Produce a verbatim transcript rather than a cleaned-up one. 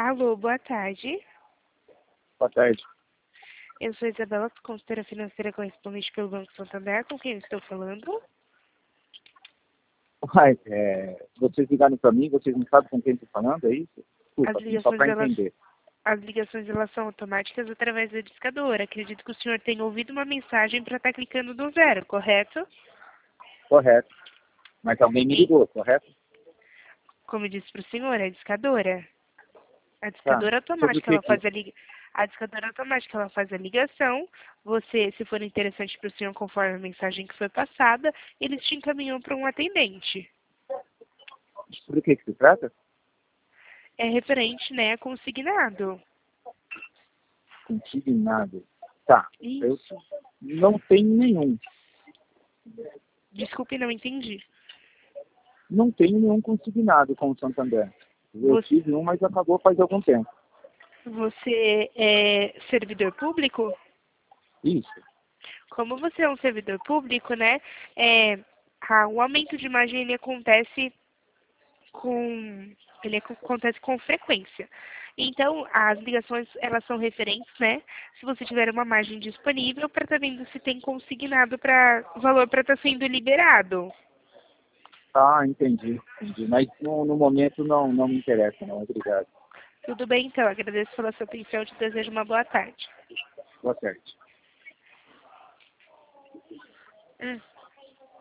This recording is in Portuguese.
Alô, boa tarde. Boa tarde. Eu sou Isabela, consultora financeira correspondente pelo Banco Santander. Com quem eu estou falando? Uai, é, vocês ligaram para mim, vocês não sabem com quem estou falando, é isso? Desculpa, As assim, só ligações, para elas, entender. as ligações elas são automáticas através da discadora. Acredito que o senhor tenha ouvido uma mensagem para estar clicando no zero, correto? Correto. Mas alguém me ligou, correto? Como eu disse para o senhor, é a discadora. A Tá. discadora Sobre o automática, que ela faz que... a liga... A discadora automática, ela faz a ligação. Você, se for interessante para o senhor, conforme a mensagem que foi passada, eles te encaminham para um atendente. Sobre o que que se trata? É referente, né, a consignado. Consignado. Tá. Eu Isso. não tenho nenhum. Desculpe, não entendi. Não tenho nenhum consignado com o Santander. Eu Você, tive um, mas acabou faz algum tempo. você é servidor público? Isso. Como você é um servidor público, né, é, a- o aumento de margem ele acontece com ele ac- acontece com frequência. Então, as ligações, elas são referentes, né? Se você tiver uma margem disponível para estar vendo se tem consignado para o valor para estar sendo liberado. Tá, entendi. entendi. Mas no, no momento não, não me interessa, não. Obrigado. Tudo bem, então. Agradeço pela sua atenção e te desejo uma boa tarde. Boa tarde. Hum.